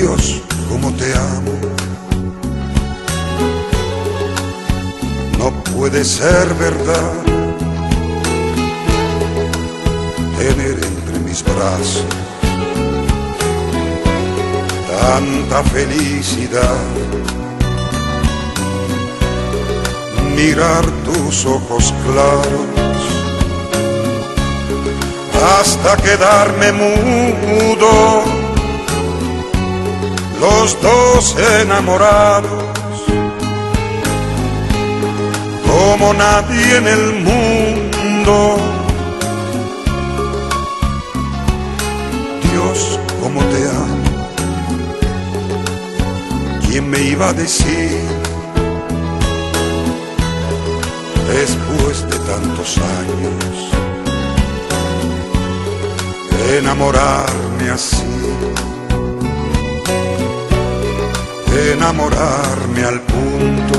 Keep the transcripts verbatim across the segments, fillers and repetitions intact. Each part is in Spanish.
Dios, cómo te amo. No puede ser verdad tener entre mis brazos tanta felicidad. Mirar tus ojos claros hasta quedarme mudo, los dos enamorados como nadie en el mundo. Dios, cómo te amo. ¿Quién me iba a decir, después de tantos años, enamorarme así, enamorarme al punto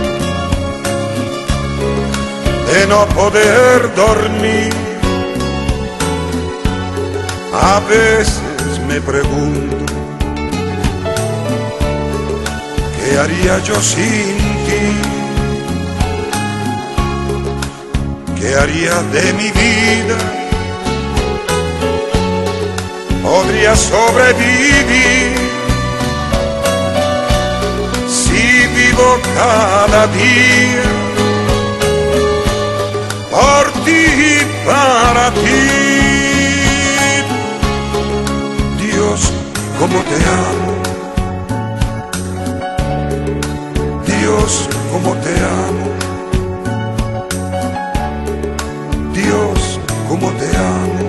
de no poder dormir? A veces me pregunto, ¿qué haría yo sin ti? ¿Qué haría de mi vida? ¿Podría sobrevivir si vivo cada día por ti y para ti? Dios, cómo te amo. Dios, cómo te amo. Dios, cómo te amo.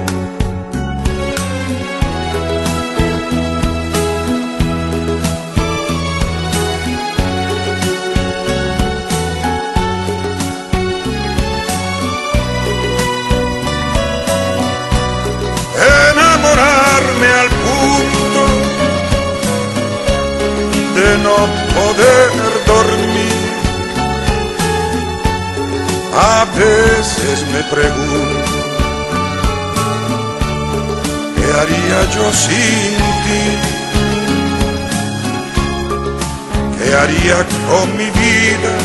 Enamorarme al punto de no poder dormir. A veces me pregunto, ¿qué haría yo sin ti? ¿Qué haría con mi vida?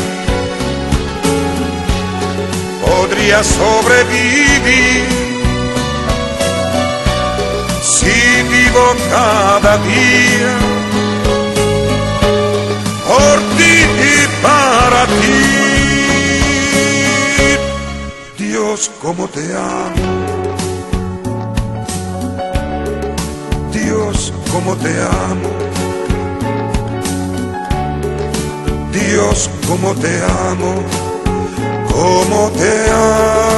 ¿Podría sobrevivir si vivo cada día por ti y para ti? Dios, cómo te amo. Dios, cómo te amo. Dios, cómo te amo. Cómo te amo.